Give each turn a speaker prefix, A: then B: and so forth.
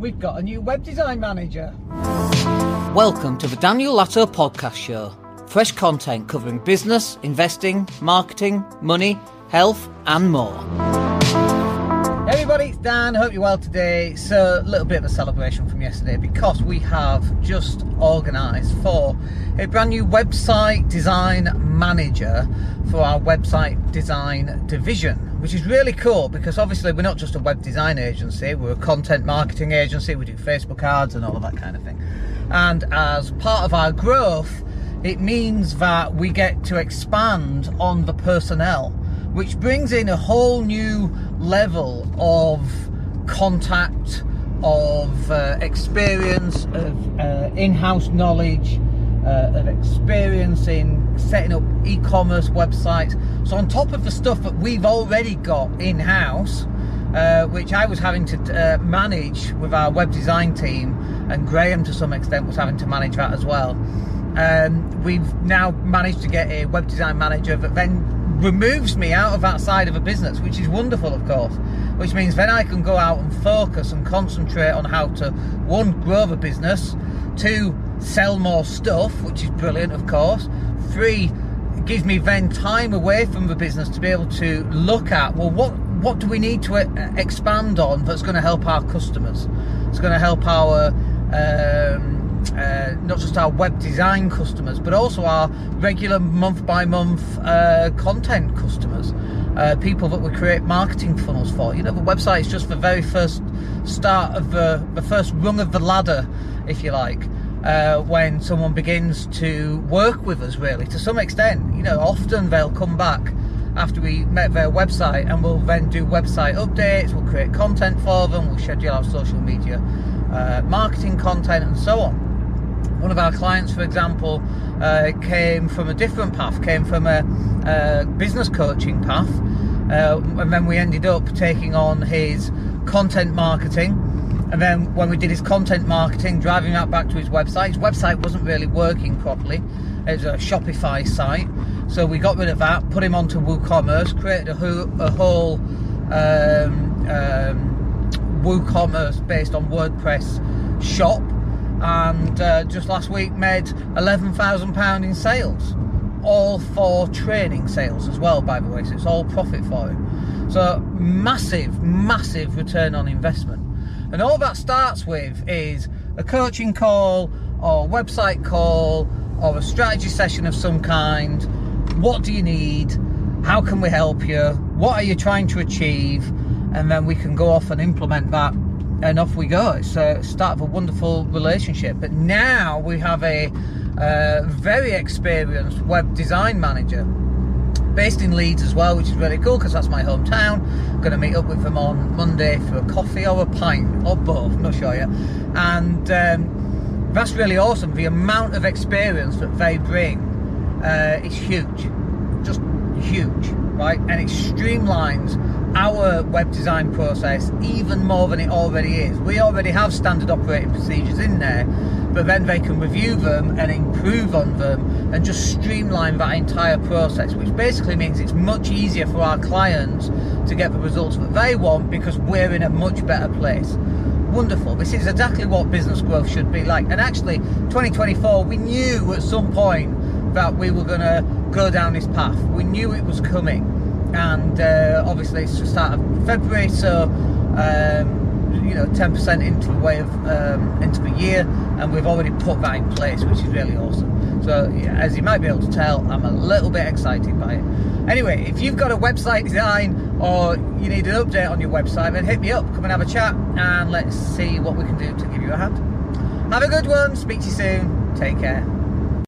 A: we've got a new web design manager.
B: Welcome to the Daniel Latto Podcast Show. Fresh content covering business, investing, marketing, money, health and more.
A: Hey everybody, it's Dan. Hope you're well today. So, a little bit of a celebration from yesterday because we have just organised for a brand new website design manager for our website design division, which is really cool because obviously we're not just a web design agency, we're a content marketing agency, we do Facebook ads and all of that kind of thing. And as part of our growth, it means that we get to expand on the personnel, which brings in a whole new level of contact, of experience, of in-house knowledge, of experience in setting up e-commerce websites. So on top of the stuff that we've already got in-house, which I was having to manage with our web design team, and Graham to some extent was having to manage that as well. We've now managed to get a web design manager that then removes me out of that side of a business, which is wonderful, of course, which means then I can go out and focus and concentrate on how to, one, grow the business, two, sell more stuff, which is brilliant, of course, three, it gives me then time away from the business to be able to look at, well, what do we need to expand on that's going to help our customers? It's going to help our not just our web design customers, but also our regular month by month content customers, people that we create marketing funnels for. You know, the website is just the very first start of the first rung of the ladder, if you like, when someone begins to work with us, really, to some extent. You know, often they'll come back after we met their website and we'll then do website updates, we'll create content for them, we'll schedule our social media marketing content and so on. One of our clients, for example, came from a different path, came from a business coaching path, and then we ended up taking on his content marketing, and then when we did his content marketing, driving that back to his website wasn't really working properly. It was a Shopify site, so we got rid of that, put him onto WooCommerce, created a whole WooCommerce based on WordPress shop, and just last week made £11,000 in sales, all for training sales as well, by the way, so it's all profit for him. So massive return on investment. And all that starts with is a coaching call or a website call or a strategy session of some kind. What do you need? How can we help you? What are you trying to achieve? And then we can go off and implement that, and off we go. It's the start of a wonderful relationship. But now we have a very experienced web design manager based in Leeds as well, which is really cool because that's my hometown. I'm going to meet up with them on Monday for a coffee or a pint or both, I'm not sure yet. And that's really awesome. The amount of experience that they bring is huge, just huge, right? And it streamlines our web design process even more than it already is. We already have standard operating procedures in there, but then they can review them and improve on them and just streamline that entire process, which basically means it's much easier for our clients to get the results that they want because we're in a much better place. Wonderful. This is exactly what business growth should be like. And actually 2024, we knew at some point that we were going to go down this path. We knew it was coming. And obviously it's the start of February, so 10% into the way of into the year, and we've already put that in place, which is really awesome. So as you might be able to tell, I'm a little bit excited by it. Anyway, if you've got a website design or you need an update on your website, then hit me up, come and have a chat, and let's see what we can do to give you a hand. Have a good one, speak to you soon, take care.